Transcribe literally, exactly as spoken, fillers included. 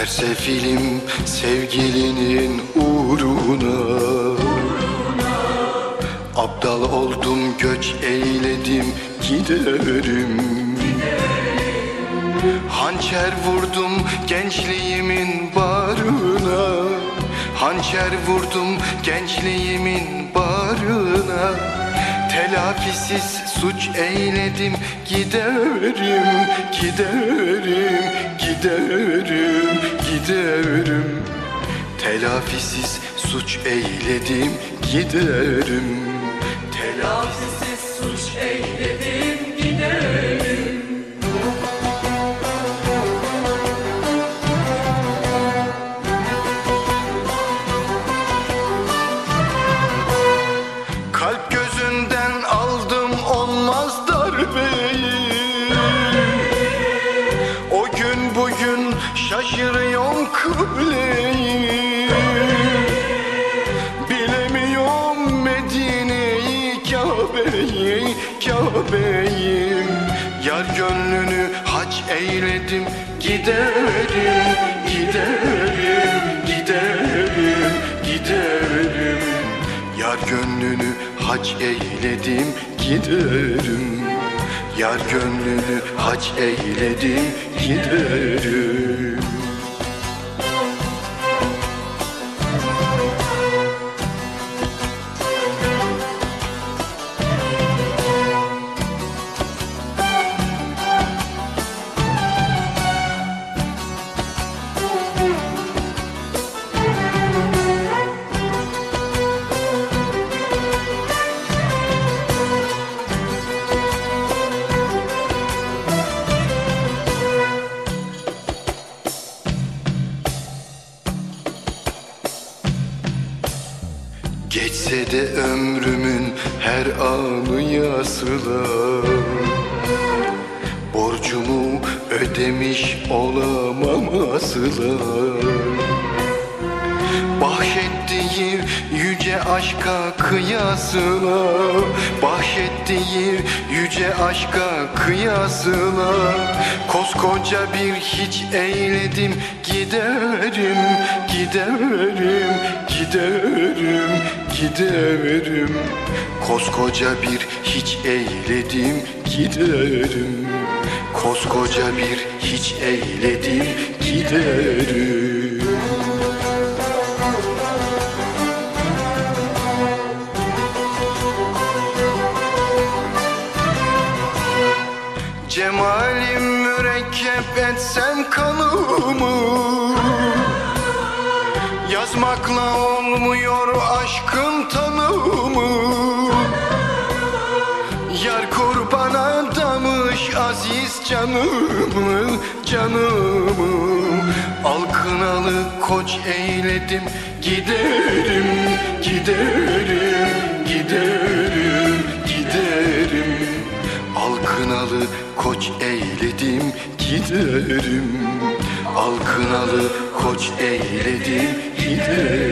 Sersefilim sevgilinin uğruna, aptal oldum, göç eyledim, giderim. Hançer vurdum gençliğimin barına, hançer vurdum gençliğimin barına. Telafisiz suç eyledim, giderim, giderim, giderim, giderim. Telafisiz suç eyledim, giderim. Telafisiz suç eyledim, giderim. Kalp gözünden aldım olmaz darbeyi, o gün bugün şaşırıyorum kıbleyi. Bilemiyorum Medine'yi, Kabe'yi, Kabe'yi. Yar gönlünü hac eyledim, giderim, giderim, giderim, giderim. Yar gönlünü hac eyledim, giderim. Yar gönlünü hac eyledim, giderim. Geçse de ömrümün her anı yazıla, borcumu ödemiş olamam asla. Bahşettiği yüce aşka kıyasına, bahşettiği yüce aşka kıyasına. Koskoca bir hiç eyledim, giderim, giderim, giderim, giderim. Koskoca bir hiç eyledim, giderim. Koskoca bir hiç eyledim, giderim. Cemalim mürekkep etsem kanımı, yazmakla olmuyor aşkın tanımı. Yar kurban adamış aziz canımı, canımı. Al kınalı koç eyledim, giderim, giderim, giderim, giderim. Al kınalı koç eyledim, giderim. Al kınalı koç eyledim, giderim.